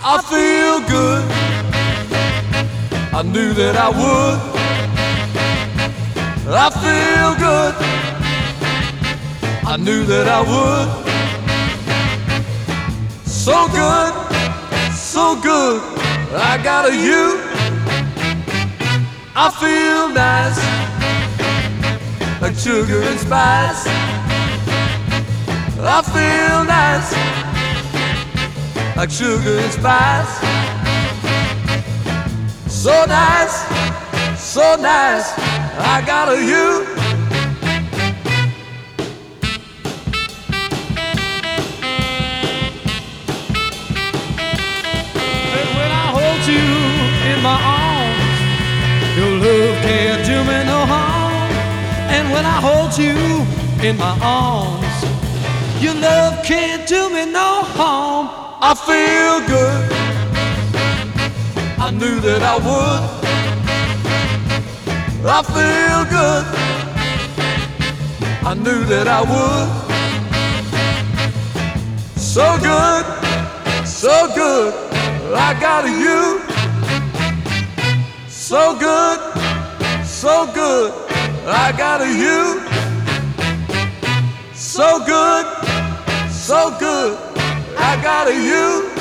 I feel good. I knew that I would. I feel good. I knew that I would. So good, so good. I got a you. I feel nice, like sugar and spice. I feel nice, like sugar and spice. So nice, so nice. I got a you. And when I hold you in my arms, your love can't do me no harm. And when I hold you in my arms, your love can't do me no harm. I feel good. I knew that I would. I feel good. I knew that I would. So good, so good. I got a you. So good, so good. I got a you. So good, so good. I got a you.